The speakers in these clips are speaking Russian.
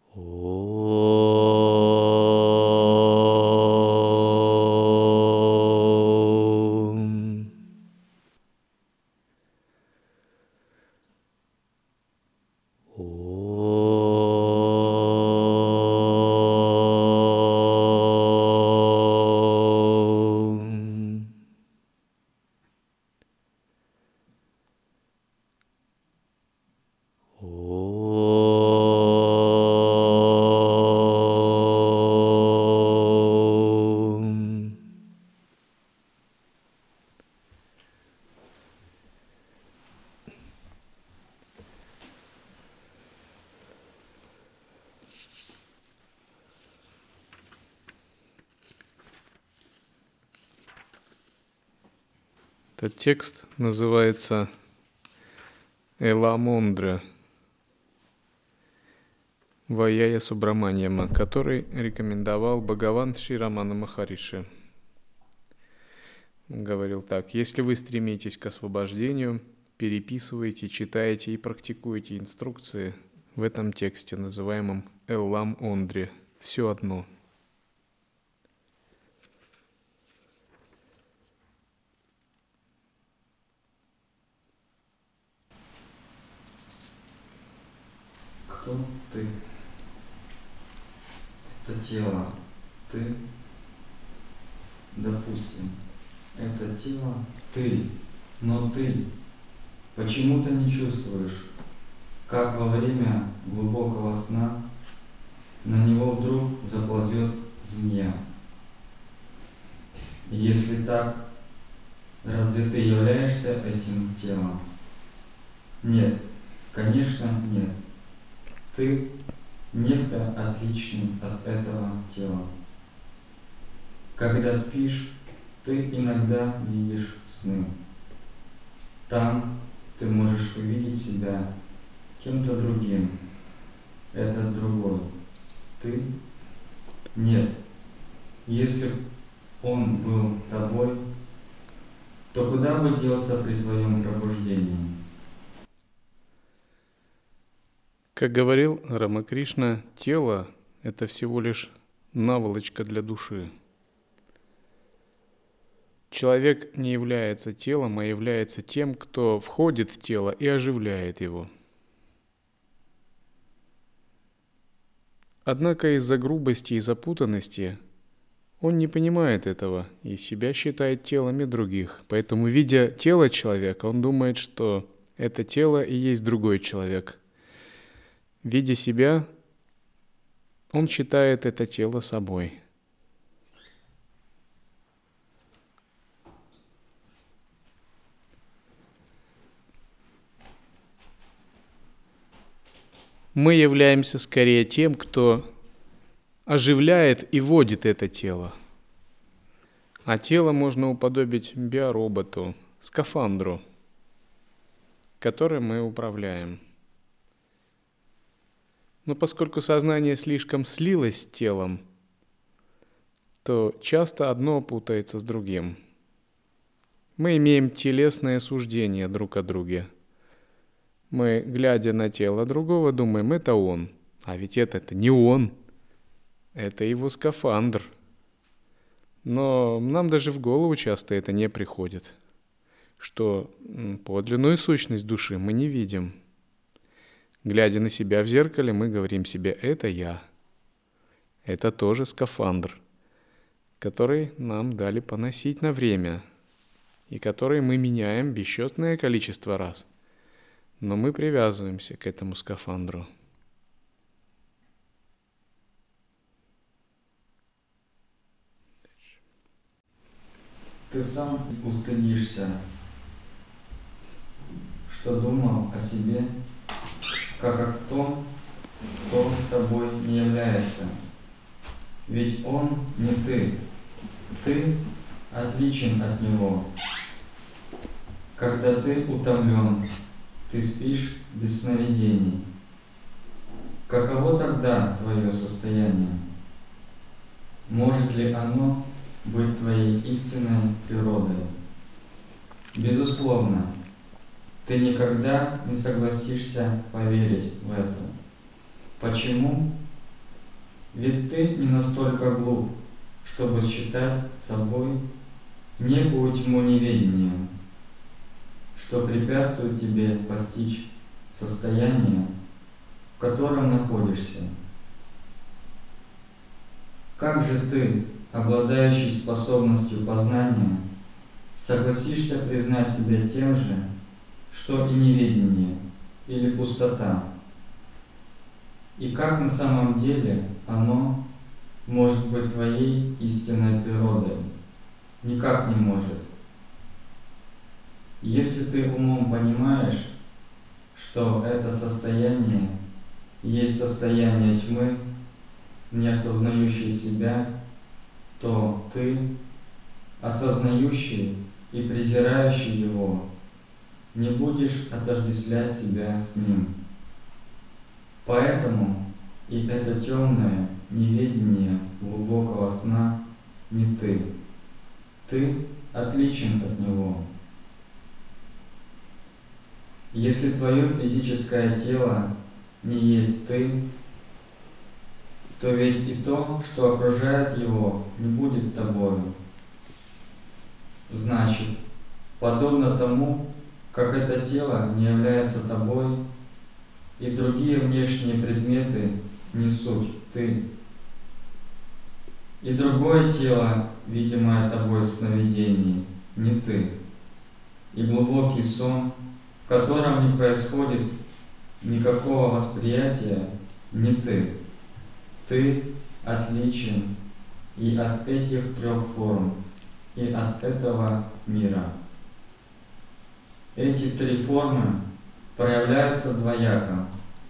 Om. Om. Om. Этот текст называется Эламондра Ваяя Субраманьяма, который рекомендовал Бхагаван Шри Рамана Махариши. Он говорил так: если вы стремитесь к освобождению, переписывайте, читайте и практикуйте инструкции в этом тексте, называемом Эллам-Ондре, все одно. Кто ты? Это тело. Ты, допустим, это тело ты, но ты почему-то не чувствуешь, как во время глубокого сна на него вдруг заползет змея. Если так, разве ты являешься этим телом? Нет, конечно, нет. Ты некто отличный от этого тела. Когда спишь, ты иногда видишь сны. Там ты можешь увидеть себя кем-то другим. Это другой. Ты? Нет. Если он был тобой, то куда бы делся при твоем пробуждении? Как говорил Рамакришна, тело – это всего лишь наволочка для души. Человек не является телом, а является тем, кто входит в тело и оживляет его. Однако из-за грубости и запутанности он не понимает этого и себя считает телами других. Поэтому, видя тело человека, он думает, что это тело и есть другой человек. Видя себя, он считает это тело собой. Мы являемся скорее тем, кто оживляет и водит это тело. А тело можно уподобить биороботу, скафандру, которым мы управляем. Но поскольку сознание слишком слилось с телом, то часто одно путается с другим. Мы имеем телесное суждение друг о друге. Мы, глядя на тело другого, думаем, это он. А ведь это не он, это его скафандр. Но нам даже в голову часто это не приходит, что подлинную сущность души мы не видим. Глядя на себя в зеркале, мы говорим себе, это я. Это тоже скафандр, который нам дали поносить на время, и который мы меняем бесчетное количество раз. Но мы привязываемся к этому скафандру. Ты сам устыдишься, что думал о себе, как о том, кто тобой не является. Ведь он не ты. Ты отличен от него. Когда ты утомлен, ты спишь без сновидений. Каково тогда твое состояние? Может ли оно быть твоей истинной природой? Безусловно, ты никогда не согласишься поверить в это. Почему? Ведь ты не настолько глуп, чтобы считать собой некую тьму неведения, что препятствует тебе постичь состояние, в котором находишься. Как же ты, обладающий способностью познания, согласишься признать себя тем же, что и неведение или пустота? И как на самом деле оно может быть твоей истинной природой? Никак не может. Если ты умом понимаешь, что это состояние есть состояние тьмы, не осознающий себя, то ты, осознающий и презирающий его, не будешь отождествлять себя с ним. Поэтому и это темное неведение глубокого сна не ты. Ты отличен от него. Если твое физическое тело не есть ты, то ведь и то, что окружает его, не будет тобою. Значит, подобно тому, как это тело не является тобой, и другие внешние предметы не суть ты. И другое тело, видимое тобой в сновидении, не ты. И глубокий сон, в котором не происходит никакого восприятия, не ты. Ты отличен и от этих трех форм, и от этого мира. Эти три формы проявляются двояко.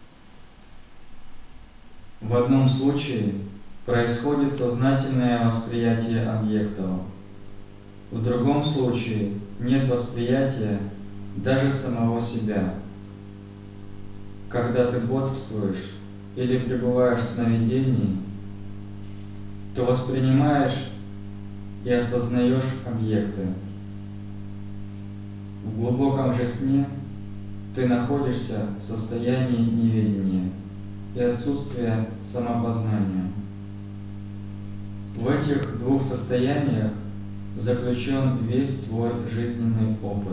В одном случае происходит сознательное восприятие объектов. В другом случае нет восприятия даже самого себя. Когда ты бодрствуешь или пребываешь в сновидении, то воспринимаешь и осознаешь объекты. В глубоком же сне ты находишься в состоянии неведения и отсутствия самопознания. В этих двух состояниях заключен весь твой жизненный опыт.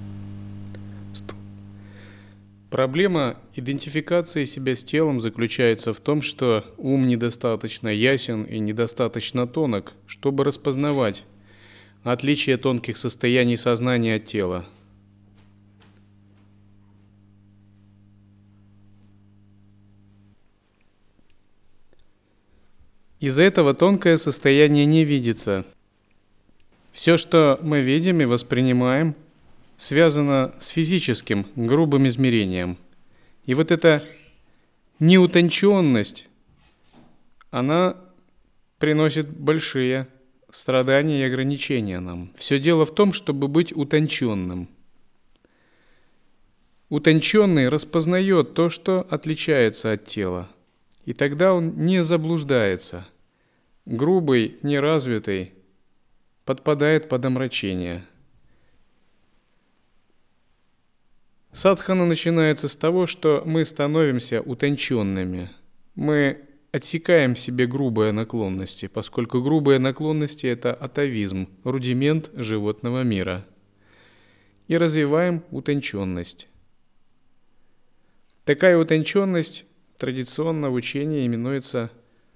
Проблема идентификации себя с телом заключается в том, что ум недостаточно ясен и недостаточно тонок, чтобы распознавать отличие тонких состояний сознания от тела. Из-за этого тонкое состояние не видится. Все, что мы видим и воспринимаем, связано с физическим, грубым измерением. И вот эта неутонченность, она приносит большие страдания и ограничения нам. Все дело в том, чтобы быть утонченным. Утонченный распознает то, что отличается от тела, и тогда он не заблуждается. Грубый, неразвитый подпадает под омрачение. Садхана начинается с того, что мы становимся утонченными. Мы отсекаем в себе грубые наклонности, поскольку грубые наклонности – это атавизм, рудимент животного мира. И развиваем утонченность. Такая утонченность традиционно в учении именуется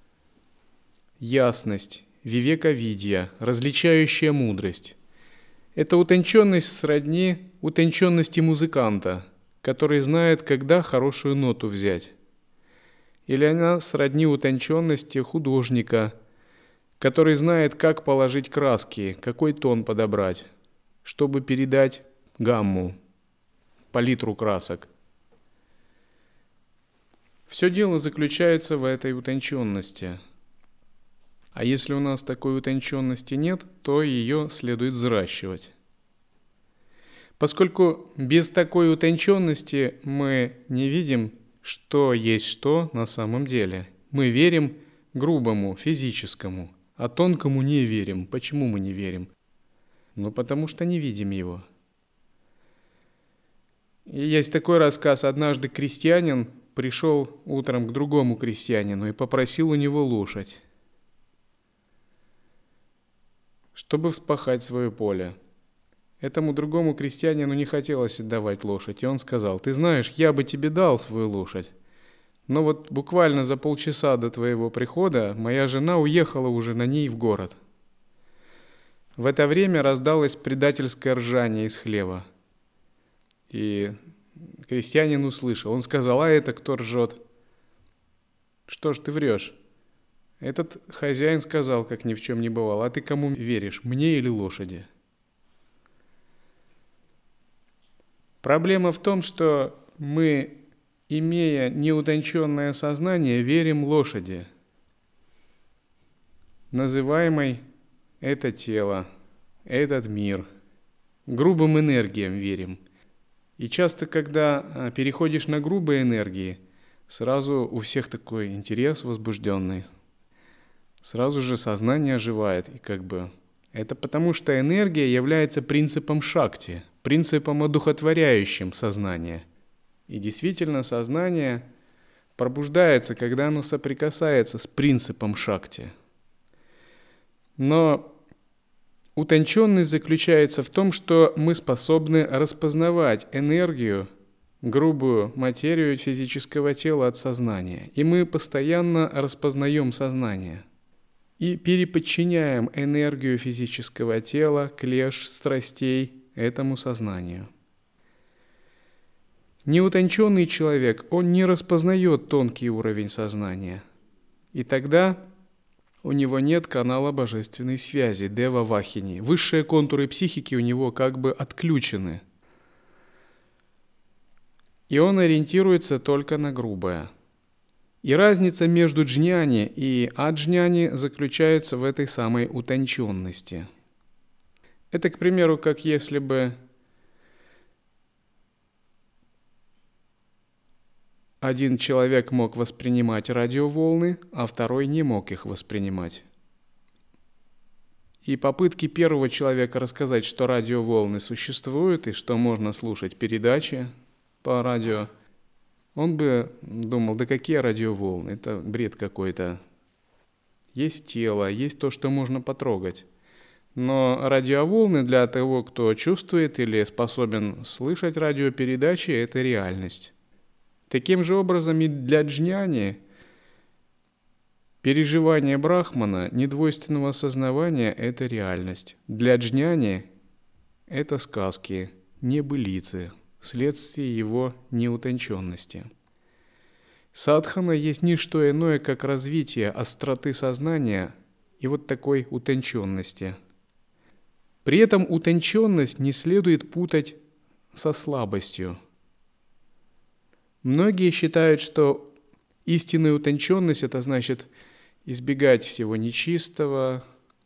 ясность, вивека-видья, различающая мудрость. Эта утонченность сродни утонченности музыканта, который знает, когда хорошую ноту взять. Или она сродни утонченности художника, который знает, как положить краски, какой тон подобрать, чтобы передать гамму, палитру красок. Все дело заключается в этой утонченности. А если у нас такой утонченности нет, то ее следует взращивать. Поскольку без такой утонченности мы не видим, что есть что на самом деле. Мы верим грубому, физическому, а тонкому не верим. Почему мы не верим? Ну, потому что не видим его. И есть такой рассказ. Однажды крестьянин пришел утром к другому крестьянину и попросил у него лошадь, чтобы вспахать свое поле. Этому другому крестьянину не хотелось отдавать лошадь, и он сказал: «Ты знаешь, я бы тебе дал свою лошадь, но вот буквально за полчаса до твоего прихода моя жена уехала уже на ней в город». В это время раздалось предательское ржание из хлева. И крестьянин услышал. Он сказал: «А это кто ржет?» «Что ж ты врешь?» Этот хозяин сказал, как ни в чем не бывало: «А ты кому веришь, мне или лошади?» Проблема в том, что мы, имея неутонченное сознание, верим лошади, называемой это тело, этот мир. Грубым энергиям верим. И часто, когда переходишь на грубые энергии, сразу у всех такой интерес возбужденный. Сразу же сознание оживает. И это потому, что энергия является принципом шакти, принципом, одухотворяющим сознание. И действительно, сознание пробуждается, когда оно соприкасается с принципом шакти. Но утонченность заключается в том, что мы способны распознавать энергию, грубую материю физического тела от сознания. И мы постоянно распознаем сознание. И переподчиняем энергию физического тела, клеш, страстей этому сознанию. Неутонченный человек, он не распознает тонкий уровень сознания. И тогда у него нет канала божественной связи, дева вахини. Высшие контуры психики у него отключены. И он ориентируется только на грубое. И разница между джняни и аджняни заключается в этой самой утонченности. Это, к примеру, как если бы один человек мог воспринимать радиоволны, а второй не мог их воспринимать. И попытки первого человека рассказать, что радиоволны существуют и что можно слушать передачи по радио, он бы думал: да какие радиоволны, это бред какой-то. Есть тело, есть то, что можно потрогать. Но радиоволны для того, кто чувствует или способен слышать радиопередачи, это реальность. Таким же образом и для джняни переживание брахмана, недвойственного осознавания – это реальность. Для джняни это сказки, небылицы, вследствие его неутонченности. Садхана есть не что иное, как развитие остроты сознания и такой утонченности. При этом утонченность не следует путать со слабостью. Многие считают, что истинная утонченность – это значит избегать всего нечистого,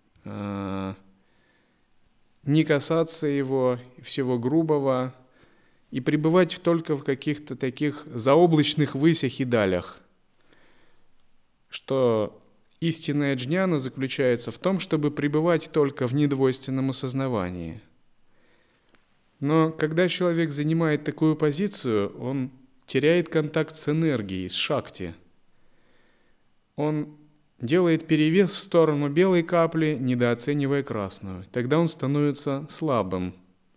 не касаться его, всего грубого, и пребывать только в каких-то таких заоблачных высях и далях. Что истинная джняна заключается в том, чтобы пребывать только в недвойственном осознавании. Но когда человек занимает такую позицию, он теряет контакт с энергией, с шакти. Он делает перевес в сторону белой капли, недооценивая красную. Тогда он становится слабым,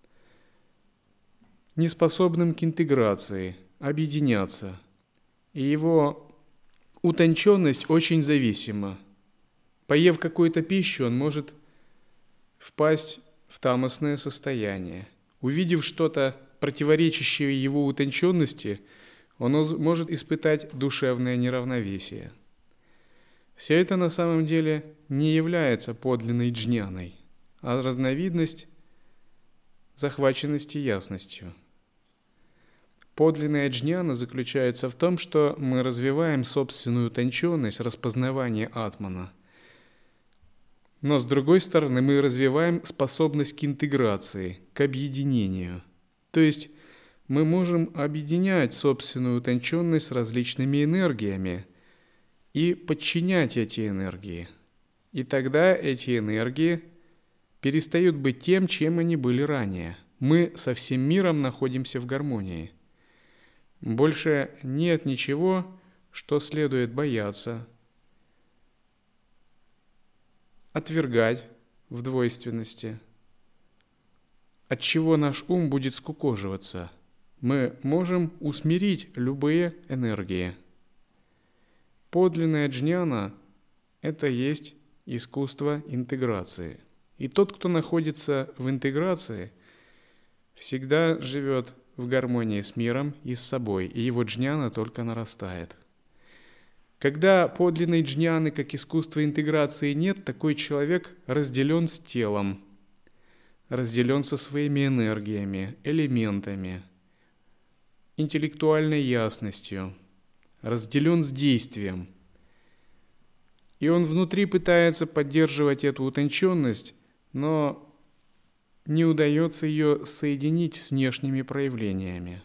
неспособным к интеграции, объединяться. И его утонченность очень зависима. Поев какую-то пищу, он может впасть в тамосное состояние. Увидев что-то, противоречащее его утонченности, он может испытать душевное неравновесие. Все это на самом деле не является подлинной джняной, а разновидность захваченности ясностью. Подлинная джняна заключается в том, что мы развиваем собственную утонченность распознавания атмана. Но с другой стороны, мы развиваем способность к интеграции, к объединению. То есть мы можем объединять собственную утонченность с различными энергиями и подчинять эти энергии. И тогда эти энергии перестают быть тем, чем они были ранее. Мы со всем миром находимся в гармонии. Больше нет ничего, что следует бояться, отвергать в двойственности, от чего наш ум будет скукоживаться. Мы можем усмирить любые энергии. Подлинная джняна – это есть искусство интеграции. И тот, кто находится в интеграции, всегда живет в гармонии с миром и с собой, и его джняна только нарастает. Когда подлинной джняны, как искусства интеграции, нет, такой человек разделен с телом, разделен со своими энергиями, элементами, интеллектуальной ясностью, разделен с действием. И он внутри пытается поддерживать эту утонченность, но не удается ее соединить с внешними проявлениями.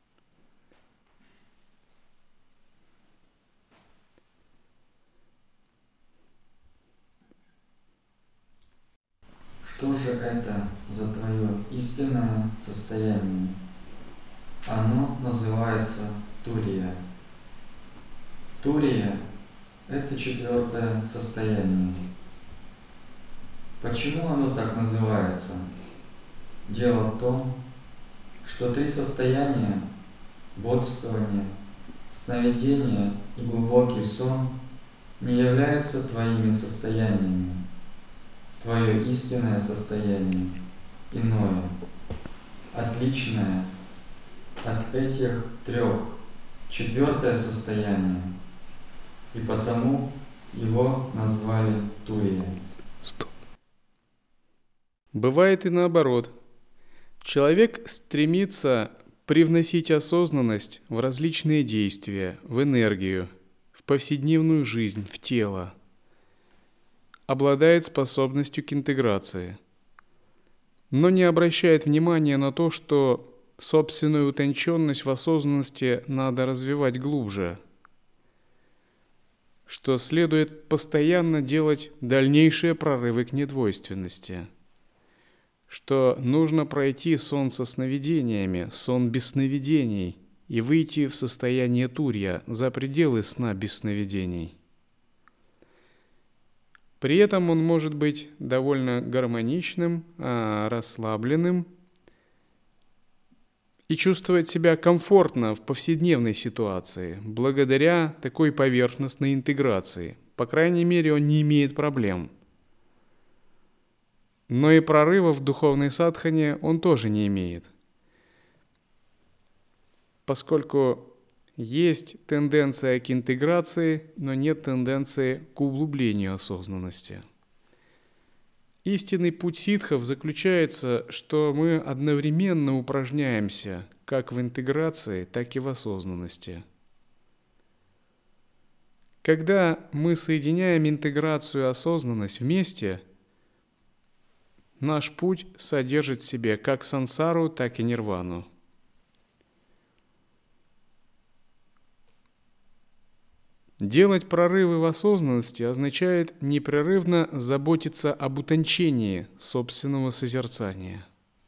Что же это за твое истинное состояние? Оно называется Турия. Турия – это 4-е состояние. Почему оно так называется? Дело в том, что 3 состояния – бодрствование, сновидение и глубокий сон – не являются твоими состояниями. Твое истинное состояние иное, отличное от этих 3, 4-е состояние, и потому его назвали Турия. Бывает и наоборот. Человек стремится привносить осознанность в различные действия, в энергию, в повседневную жизнь, в тело. Обладает способностью к интеграции, но не обращает внимания на то, что собственную утонченность в осознанности надо развивать глубже, что следует постоянно делать дальнейшие прорывы к недвойственности, что нужно пройти сон со сновидениями, сон без сновидений и выйти в состояние турья за пределы сна без сновидений. При этом он может быть довольно гармоничным, расслабленным и чувствовать себя комфортно в повседневной ситуации, благодаря такой поверхностной интеграции. По крайней мере, он не имеет проблем. Но и прорыва в духовной садхане он тоже не имеет, поскольку есть тенденция к интеграции, но нет тенденции к углублению осознанности. Истинный путь ситхов заключается, что мы одновременно упражняемся как в интеграции, так и в осознанности. Когда мы соединяем интеграцию и осознанность вместе, наш путь содержит в себе как сансару, так и нирвану. Делать прорывы в осознанности означает непрерывно заботиться об утончении собственного созерцания.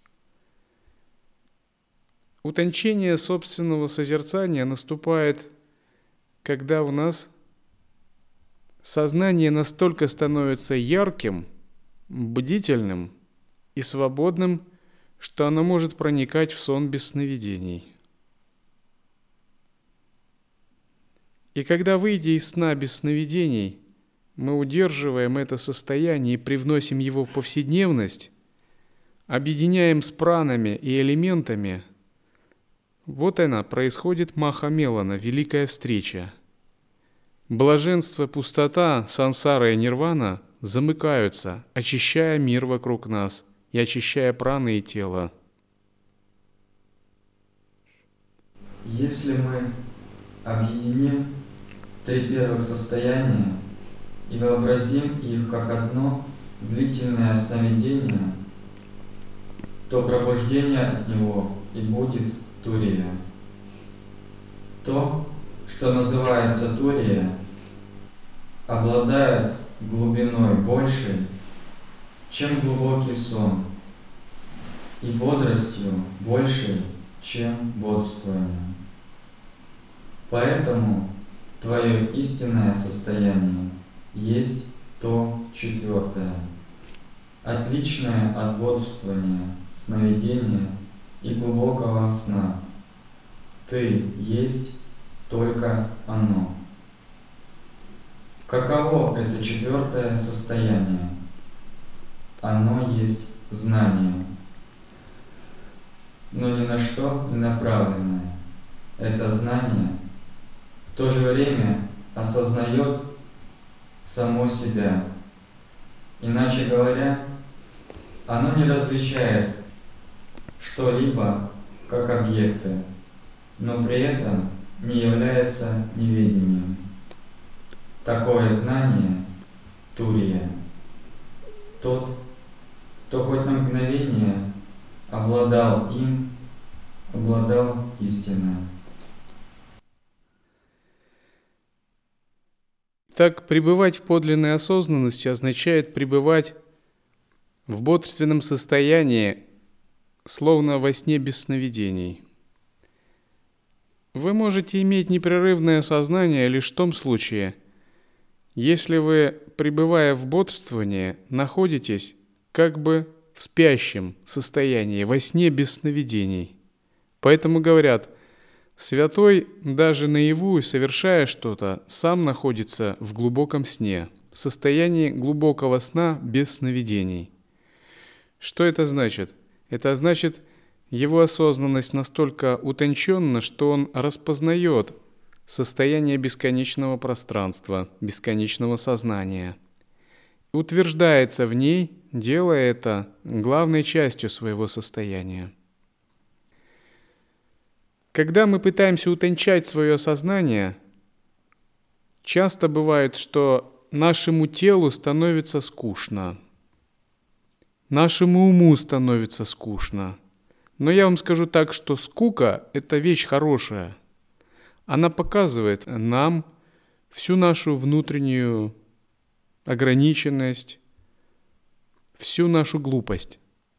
Утончение собственного созерцания наступает, когда у нас сознание настолько становится ярким, бдительным и свободным, что оно может проникать в сон без сновидений. И когда, выйдя из сна без сновидений, мы удерживаем это состояние и привносим его в повседневность, объединяем с пранами и элементами, вот она, происходит Маха-Мелана, великая встреча. Блаженство, пустота, сансара и нирвана замыкаются, очищая мир вокруг нас и очищая праны и тело. Если мы объединим 3 первых состояния и вообразим их как одно длительное сновидение, то пробуждение от него и будет Турия. То, что называется Турия, обладает глубиной большей, чем глубокий сон, и бодростью большей, чем бодрствование. Поэтому твое истинное состояние есть то четвертое, отличное от бодрствования, сновидения и глубокого сна. Ты есть только оно. Каково это четвертое состояние? Оно есть знание, но ни на что не направленное. Это знание в то же время осознает само себя. Иначе говоря, оно не различает что-либо как объекты, но при этом не является неведением. Такое знание – турия. Тот, кто хоть на мгновение обладал им, обладал истиной. Так, пребывать в подлинной осознанности означает пребывать в бодрственном состоянии, словно во сне без сновидений. Вы можете иметь непрерывное сознание лишь в том случае, если вы, пребывая в бодрствовании, находитесь как бы в спящем состоянии, во сне без сновидений. Поэтому говорят, святой даже наяву, совершая что-то, сам находится в глубоком сне, в состоянии глубокого сна без сновидений. Что это значит? Это значит, его осознанность настолько утонченна, что он распознает состояние бесконечного пространства, бесконечного сознания. Утверждается в ней, делая это главной частью своего состояния. Когда мы пытаемся утончать свое сознание, часто бывает, что нашему телу становится скучно, нашему уму становится скучно. Но я вам скажу так, что скука – это вещь хорошая. Она показывает нам всю нашу внутреннюю ограниченность, всю нашу глупость.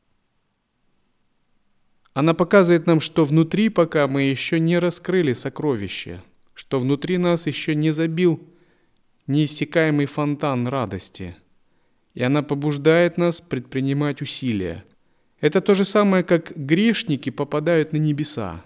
Она показывает нам, что внутри пока мы еще не раскрыли сокровище, что внутри нас еще не забил неиссякаемый фонтан радости. И она побуждает нас предпринимать усилия. Это то же самое, как грешники попадают на небеса.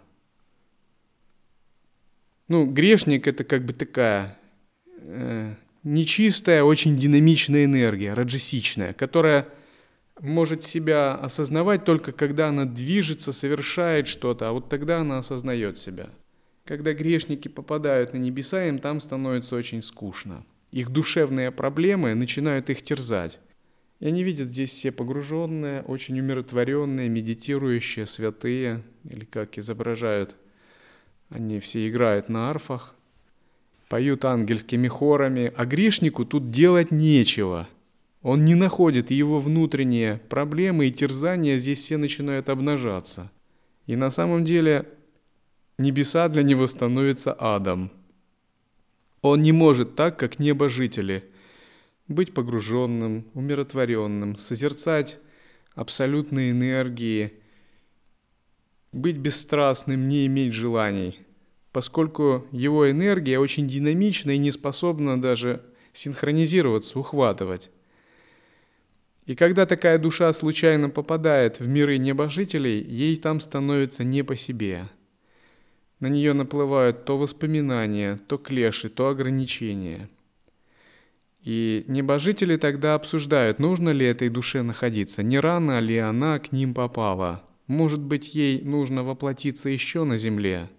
Грешник – это как бы такая нечистая, очень динамичная энергия, раджасичная, которая может себя осознавать только когда она движется, совершает что-то, а вот тогда она осознает себя. Когда грешники попадают на небеса, им там становится очень скучно. Их душевные проблемы начинают их терзать. И они видят здесь все погруженные, очень умиротворенные, медитирующие, святые, или как изображают. Они все играют на арфах, поют ангельскими хорами, а грешнику тут делать нечего. Он не находит, и его внутренние проблемы и терзания здесь все начинают обнажаться. И на самом деле небеса для него становятся адом. Он не может так, как небожители, быть погруженным, умиротворенным, созерцать абсолютные энергии, быть бесстрастным, не иметь желаний, поскольку его энергия очень динамична и не способна даже синхронизироваться, ухватывать. И когда такая душа случайно попадает в миры небожителей, ей там становится не по себе. На нее наплывают то воспоминания, то клеши, то ограничения. И небожители тогда обсуждают, нужно ли этой душе находиться, не рано ли она к ним попала. Может быть, ей нужно воплотиться еще на земле.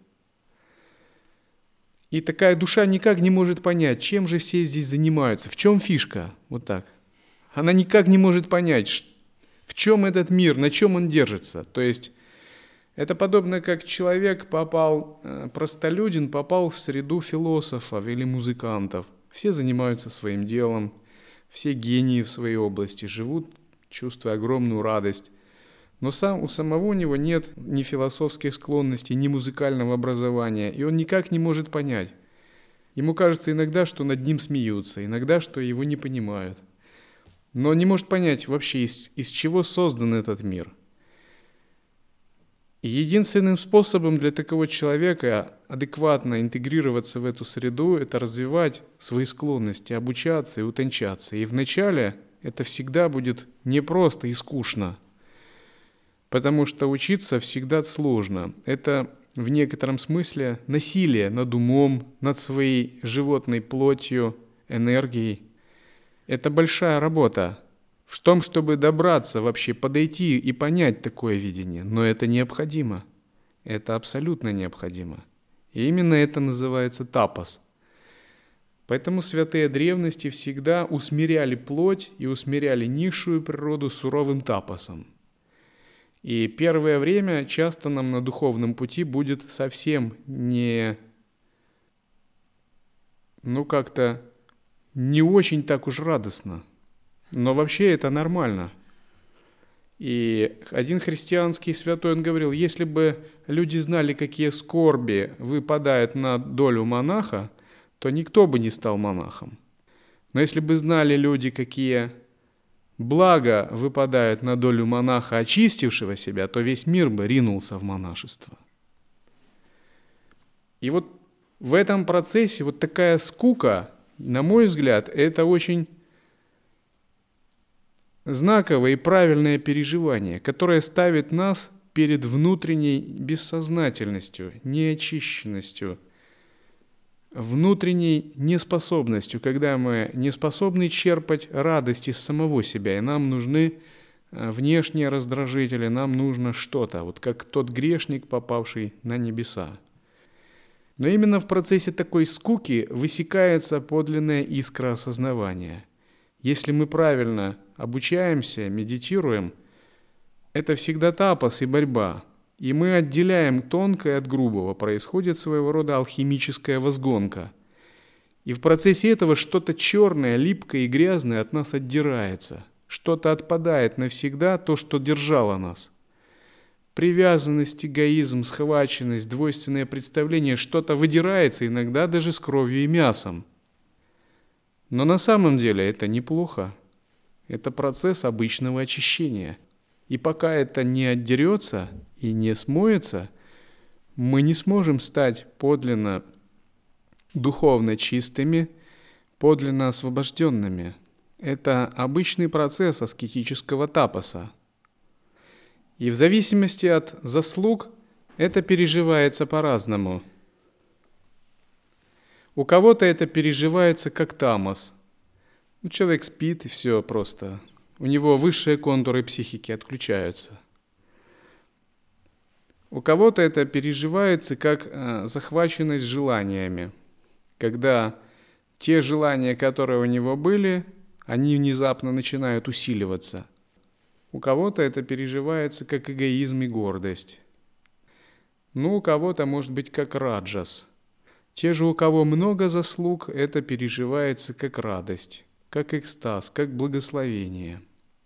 И такая душа никак не может понять, чем же все здесь занимаются, в чем фишка, вот так. Она никак не может понять, в чем этот мир, на чем он держится. То есть это подобно, как человек простолюдин попал в среду философов или музыкантов. Все занимаются своим делом, все гении в своей области, живут, чувствуя огромную радость. Но у самого у него нет ни философских склонностей, ни музыкального образования, и он никак не может понять. Ему кажется иногда, что над ним смеются, иногда, что его не понимают. Но он не может понять вообще, из чего создан этот мир. И единственным способом для такого человека адекватно интегрироваться в эту среду – это развивать свои склонности, обучаться и утончаться. И вначале это всегда будет непросто и скучно, потому что учиться всегда сложно. Это в некотором смысле насилие над умом, над своей животной плотью, энергией. Это большая работа в том, чтобы добраться вообще, подойти и понять такое видение. Но это необходимо. Это абсолютно необходимо. И именно это называется тапас. Поэтому святые древности всегда усмиряли плоть и усмиряли низшую природу суровым тапасом. И первое время часто нам на духовном пути будет совсем как-то не очень так уж радостно. Но вообще это нормально. И один христианский святой, он говорил, если бы люди знали, какие скорби выпадают на долю монаха, то никто бы не стал монахом. Но если бы знали люди, какие блага выпадают на долю монаха, очистившего себя, то весь мир бы ринулся в монашество. И вот в этом процессе вот такая скука, на мой взгляд, это очень знаковое и правильное переживание, которое ставит нас перед внутренней бессознательностью, неочищенностью, внутренней неспособностью, когда мы не способны черпать радость из самого себя, и нам нужны внешние раздражители, нам нужно что-то, вот как тот грешник, попавший на небеса. Но именно в процессе такой скуки высекается подлинная искра осознавания. Если мы правильно обучаемся, медитируем, это всегда тапас и борьба. И мы отделяем тонкое от грубого, происходит своего рода алхимическая возгонка. И в процессе этого что-то черное, липкое и грязное от нас отдирается. Что-то отпадает навсегда, то, что держало нас. Привязанность, эгоизм, схваченность, двойственное представление, что-то выдирается, иногда даже с кровью и мясом. Но на самом деле это неплохо. Это процесс обычного очищения. И пока это не отдерется и не смоется, мы не сможем стать подлинно духовно чистыми, подлинно освобожденными. Это обычный процесс аскетического тапаса. И в зависимости от заслуг это переживается по-разному. У кого-то это переживается как тамас. Человек спит и все просто. У него высшие контуры психики отключаются. У кого-то это переживается как захваченность желаниями, когда те желания, которые у него были, они внезапно начинают усиливаться. У кого-то это переживается как эгоизм и гордость. У кого-то может быть как раджас. Те же, у кого много заслуг, это переживается как радость, как экстаз, как благословение.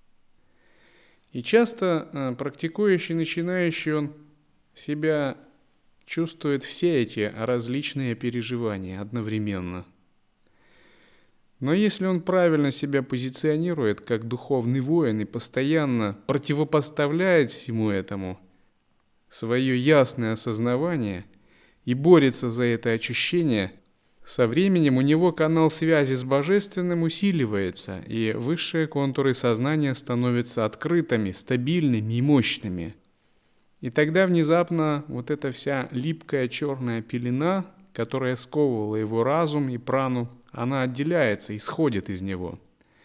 И часто практикующий, начинающий, он себя чувствует все эти различные переживания одновременно. Но если он правильно себя позиционирует как духовный воин и постоянно противопоставляет всему этому свое ясное осознавание и борется за это очищение, со временем у него канал связи с Божественным усиливается, и высшие контуры сознания становятся открытыми, стабильными и мощными. И тогда внезапно вот эта вся липкая черная пелена, которая сковывала его разум и прану, она отделяется, исходит из него.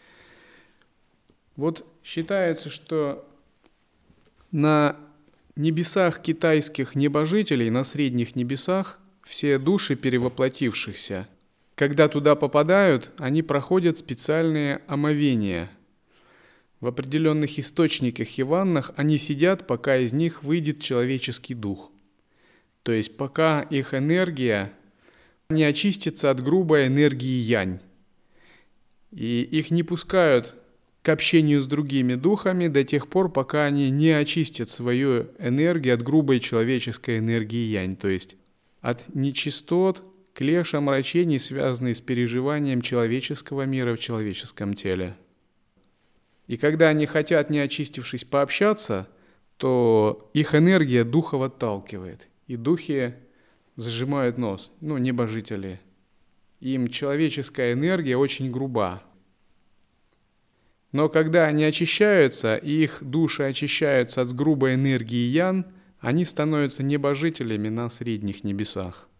Вот считается, что на небесах китайских небожителей, на средних небесах, все души перевоплотившихся, когда туда попадают, они проходят специальные омовения. В определенных источниках и ваннах они сидят, пока из них выйдет человеческий дух. То есть пока их энергия не очистится от грубой энергии янь. И их не пускают к общению с другими духами до тех пор, пока они не очистят свою энергию от грубой человеческой энергии янь, то есть от нечистот, клеш, омрачений, связанных с переживанием человеческого мира в человеческом теле. И когда они хотят, не очистившись, пообщаться, то их энергия духов отталкивает. И духи зажимают нос, небожители. Им человеческая энергия очень груба. Но когда они очищаются, и их души очищаются от грубой энергии ян, они становятся небожителями на средних небесах.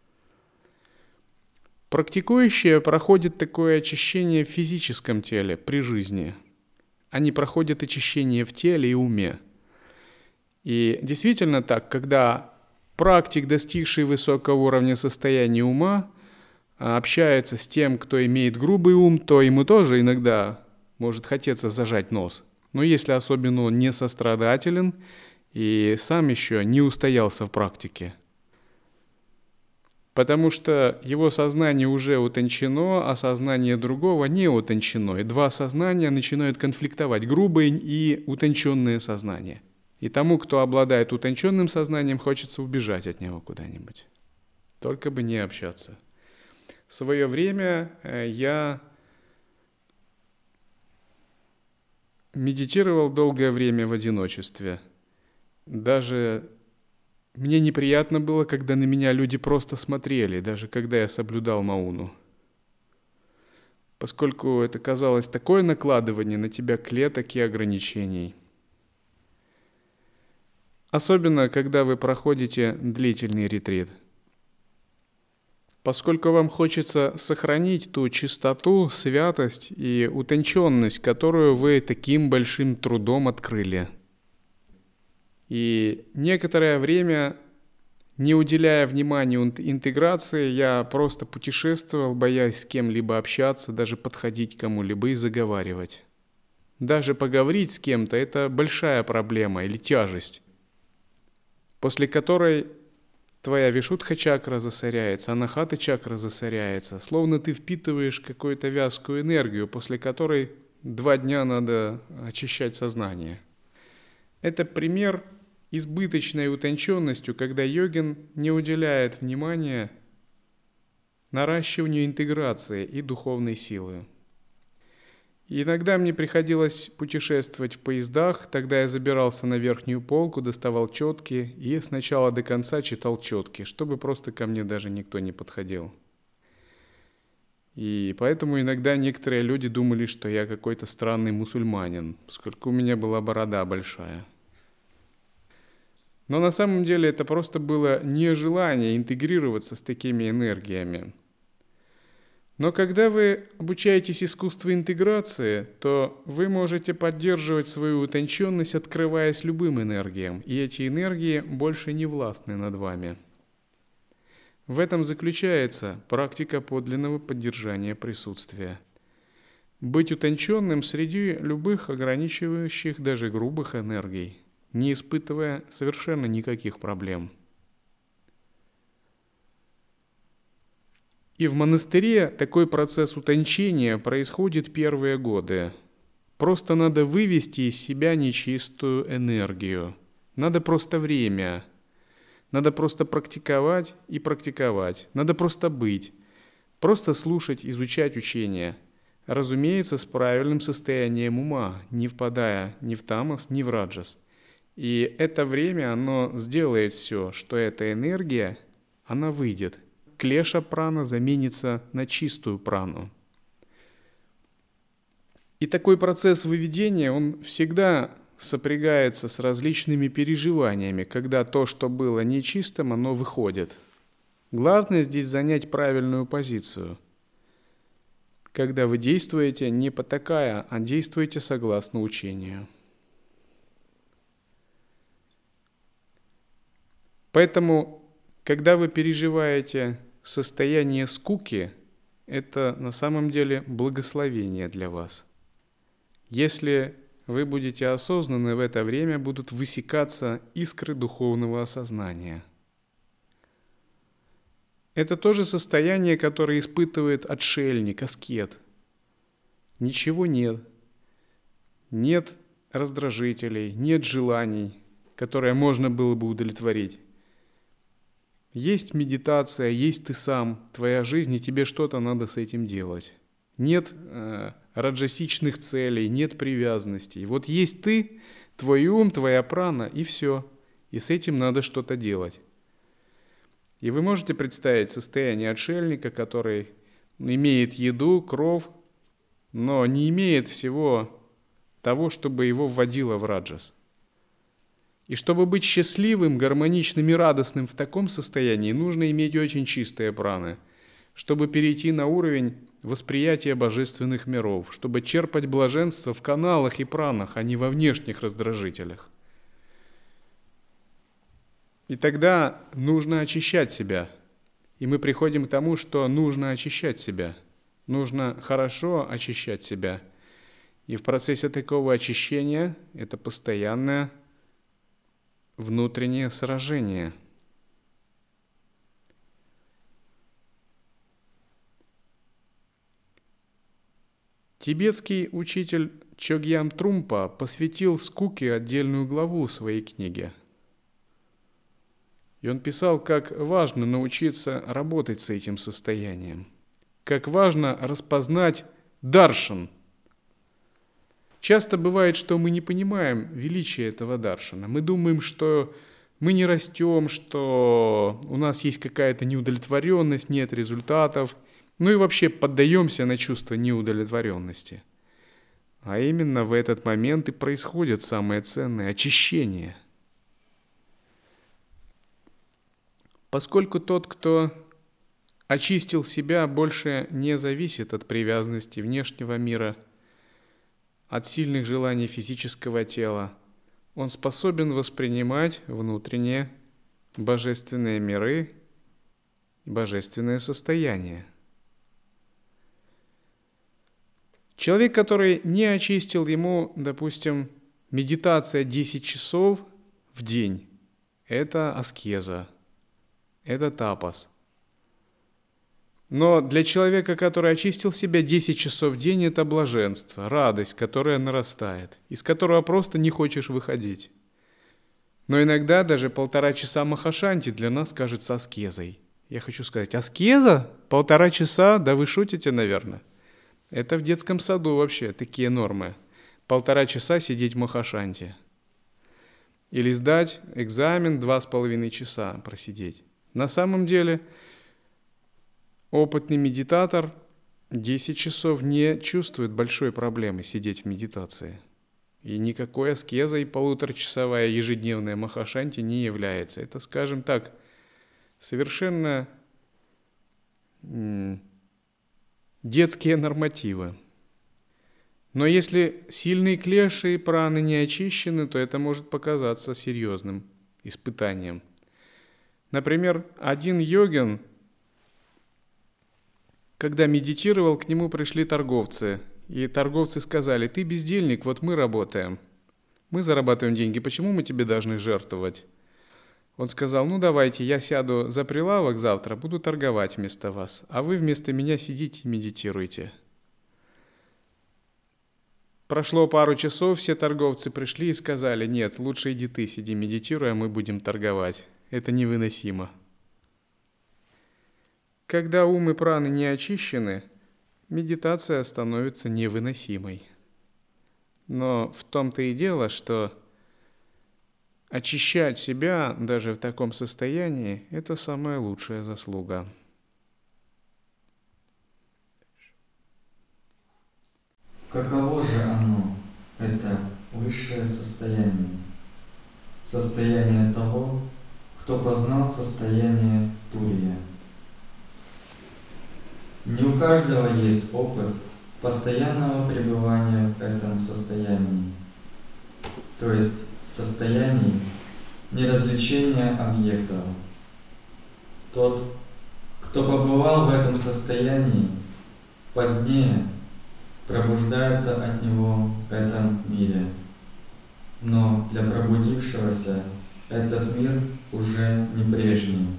Практикующие проходят такое очищение в физическом теле при жизни. Они проходят очищение в теле и уме. И действительно так, когда практик, достигший высокого уровня состояния ума, общается с тем, кто имеет грубый ум, то ему тоже иногда может хотеться зажать нос. Но если особенно он не сострадателен и сам еще не устоялся в практике. Потому что его сознание уже утончено, а сознание другого не утончено. И два сознания начинают конфликтовать, грубое и утонченное сознание. И тому, кто обладает утонченным сознанием, хочется убежать от него куда-нибудь. Только бы не общаться. В свое время я медитировал долгое время в одиночестве. Даже мне неприятно было, когда на меня люди просто смотрели, даже когда я соблюдал мауну. Поскольку это казалось такое накладывание на тебя клеток и ограничений. Особенно, когда вы проходите длительный ретрит. Поскольку вам хочется сохранить ту чистоту, святость и утонченность, которую вы таким большим трудом открыли. И некоторое время, не уделяя внимания интеграции, я просто путешествовал, боясь с кем-либо общаться, даже подходить к кому-либо и заговаривать. Даже поговорить с кем-то – это большая проблема или тяжесть, после которой твоя вишудха-чакра засоряется, анахата-чакра засоряется, словно ты впитываешь какую-то вязкую энергию, после которой 2 дня надо очищать сознание. Это пример избыточной утонченностью, когда йогин не уделяет внимания наращиванию интеграции и духовной силы. И иногда мне приходилось путешествовать в поездах, тогда я забирался на верхнюю полку, доставал четки и с начала до конца читал четки, чтобы просто ко мне даже никто не подходил. И поэтому иногда некоторые люди думали, что я какой-то странный мусульманин, поскольку у меня была борода большая. Но на самом деле это просто было нежелание интегрироваться с такими энергиями. Но когда вы обучаетесь искусству интеграции, то вы можете поддерживать свою утонченность, открываясь любым энергиям, и эти энергии больше не властны над вами. В этом заключается практика подлинного поддержания присутствия. Быть утонченным среди любых ограничивающих, даже грубых энергий, не испытывая совершенно никаких проблем. И в монастыре такой процесс утончения происходит первые годы. Просто надо вывести из себя нечистую энергию. Надо просто время. Надо просто практиковать и практиковать. Надо просто быть. Просто слушать, изучать учения. Разумеется, с правильным состоянием ума, не впадая ни в тамас, ни в раджас. И это время, оно сделает все, что эта энергия, она выйдет. Клеша прана заменится на чистую прану. И такой процесс выведения, он всегда сопрягается с различными переживаниями, когда то, что было нечистым, оно выходит. Главное здесь занять правильную позицию. Когда вы действуете не потакая, а действуете согласно учению. Поэтому, когда вы переживаете состояние скуки – это на самом деле благословение для вас. Если вы будете осознаны, в это время будут высекаться искры духовного осознания. Это тоже состояние, которое испытывает отшельник, аскет. Ничего нет. Нет раздражителей, нет желаний, которые можно было бы удовлетворить. Есть медитация, есть ты сам, твоя жизнь, и тебе что-то надо с этим делать. Нет раджасичных целей, нет привязанностей. Вот есть ты, твой ум, твоя прана, и все. И с этим надо что-то делать. И вы можете представить состояние отшельника, который имеет еду, кров, но не имеет всего того, чтобы его вводило в раджас. И чтобы быть счастливым, гармоничным и радостным в таком состоянии, нужно иметь очень чистые праны, чтобы перейти на уровень восприятия божественных миров, чтобы черпать блаженство в каналах и пранах, а не во внешних раздражителях. И тогда нужно очищать себя. И мы приходим к тому, что нужно очищать себя. Нужно хорошо очищать себя. И в процессе такого очищения это постоянное внутреннее сражение. Тибетский учитель Чогьям Трумпа посвятил скуке отдельную главу в своей книге. И он писал, как важно научиться работать с этим состоянием, как важно распознать даршан. Часто бывает, что мы не понимаем величие этого даршана. Мы думаем, что мы не растем, что у нас есть какая-то неудовлетворенность, нет результатов. Ну и вообще поддаемся на чувство неудовлетворенности. А именно в этот момент и происходит самое ценное – очищение. Поскольку тот, кто очистил себя, больше не зависит от привязанности внешнего мира, от сильных желаний физического тела, он способен воспринимать внутренние божественные миры, божественное состояние. Человек, который не очистил, ему, допустим, медитация 10 часов в день – это аскеза, это тапас. Но для человека, который очистил себя, 10 часов в день – это блаженство, радость, которая нарастает, из которого просто не хочешь выходить. Но иногда даже 1,5 часа махашанти для нас кажется аскезой. Я хочу сказать, аскеза? 1,5 часа? Да вы шутите, наверное. Это в детском саду вообще такие нормы. 1,5 часа сидеть в махашанти. Или сдать экзамен 2,5 часа просидеть. На самом деле опытный медитатор 10 часов не чувствует большой проблемы сидеть в медитации. И никакой аскезой 1,5-часовая ежедневная махашанти не является. Это, скажем так, совершенно детские нормативы. Но если сильные клеши и праны не очищены, то это может показаться серьезным испытанием. Например, один йогин, когда медитировал, к нему пришли торговцы. И торговцы сказали: ты бездельник, вот мы работаем. Мы зарабатываем деньги, почему мы тебе должны жертвовать? Он сказал: ну давайте, я сяду за прилавок завтра, буду торговать вместо вас, а вы вместо меня сидите и медитируйте. Прошло пару часов, все торговцы пришли и сказали: нет, лучше иди ты, сиди, медитируй, а мы будем торговать. Это невыносимо. Когда ум и праны не очищены, медитация становится невыносимой. Но в том-то и дело, что очищать себя даже в таком состоянии – это самая лучшая заслуга. Каково же оно, это высшее состояние? Состояние того, кто познал состояние Турия. Не у каждого есть опыт постоянного пребывания в этом состоянии, то есть состоянии неразличения объектов. Тот, кто побывал в этом состоянии, позднее пробуждается от него в этом мире. Но для пробудившегося этот мир уже не прежний.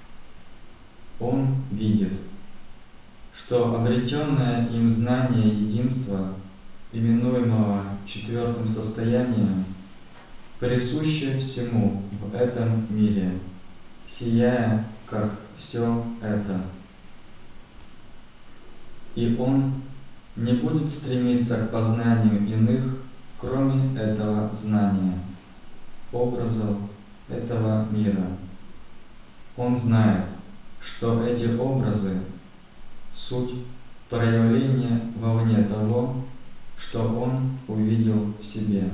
Он видит, что обретенное им знание единства, именуемого четвертым состоянием, присуще всему в этом мире, сияя, как все это. И он не будет стремиться к познанию иных кроме этого знания, образов этого мира. Он знает, что эти образы – суть проявления вовне того, что он увидел в себе.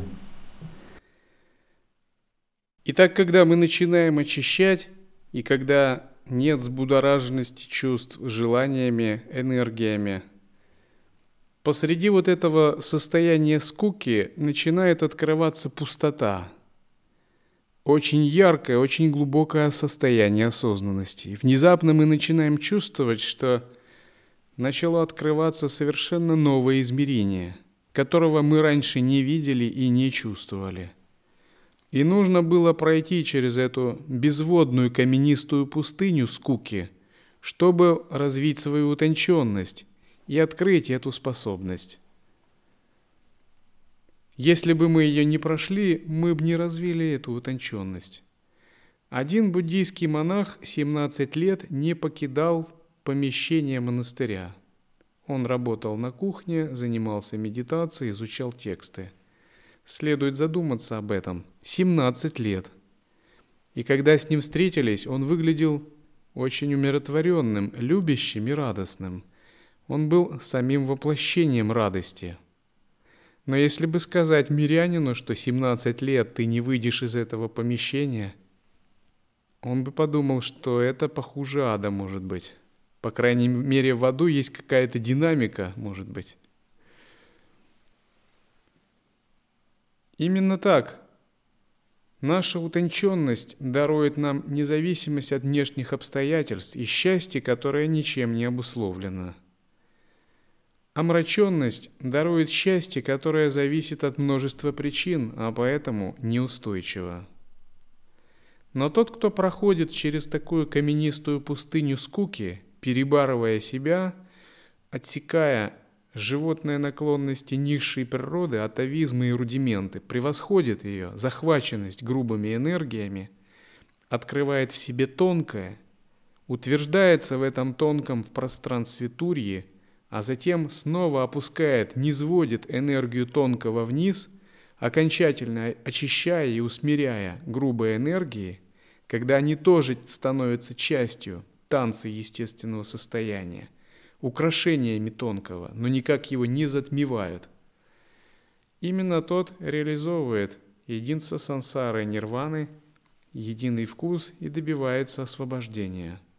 Итак, когда мы начинаем очищать, и когда нет взбудораженности чувств желаниями, энергиями, посреди вот этого состояния скуки начинает открываться пустота. Очень яркое, очень глубокое состояние осознанности. И внезапно мы начинаем чувствовать, что начало открываться совершенно новое измерение, которого мы раньше не видели и не чувствовали. И нужно было пройти через эту безводную каменистую пустыню скуки, чтобы развить свою утонченность и открыть эту способность. Если бы мы ее не прошли, мы бы не развили эту утонченность. Один буддийский монах 17 лет не покидал помещение монастыря. Он работал на кухне, занимался медитацией, изучал тексты. Следует задуматься об этом. 17 лет. И когда с ним встретились, он выглядел очень умиротворенным, любящим и радостным. Он был самим воплощением радости. Но если бы сказать мирянину, что 17 лет ты не выйдешь из этого помещения, он бы подумал, что это похуже ада, может быть. По крайней мере, в аду есть какая-то динамика, может быть. Именно так. Наша утонченность дарует нам независимость от внешних обстоятельств и счастье, которое ничем не обусловлено. Омраченность дарует счастье, которое зависит от множества причин, а поэтому неустойчиво. Но тот, кто проходит через такую каменистую пустыню скуки, перебарывая себя, отсекая животные наклонности низшей природы, атовизмы и рудименты, превосходит ее, захваченность грубыми энергиями, открывает в себе тонкое, утверждается в этом тонком в пространстве Турьи, а затем снова опускает, низводит энергию тонкого вниз, окончательно очищая и усмиряя грубые энергии, когда они тоже становятся частью танца естественного состояния, украшениями тонкого, но никак его не затмевают. Именно тот реализовывает единство сансары и нирваны, единый вкус и добивается освобождения.